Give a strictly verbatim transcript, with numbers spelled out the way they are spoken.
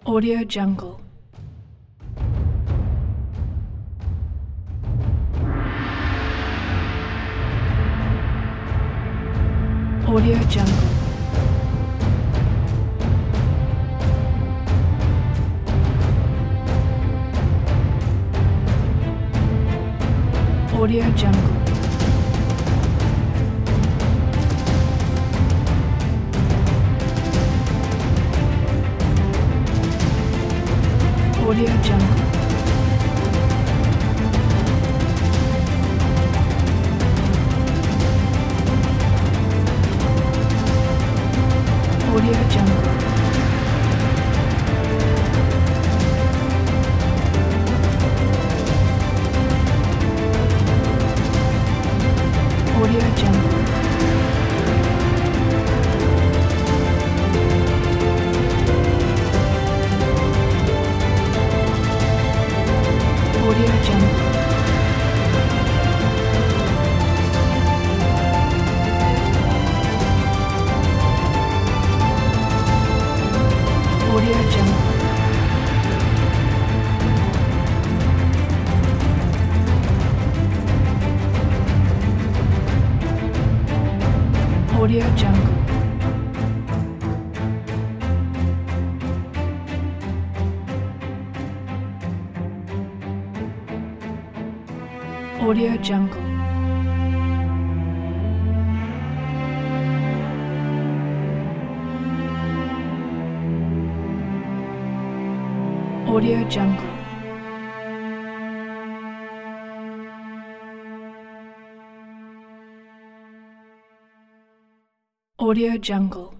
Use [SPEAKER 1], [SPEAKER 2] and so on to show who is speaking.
[SPEAKER 1] Audio Jungle. Audio Jungle. Audio Jungle. Audio Jungle. Audio Jungle. Audio Jungle. Audio Jungle. Audio Jungle. Audio Jungle. Audio Jungle. Audio Jungle. Audio Jungle.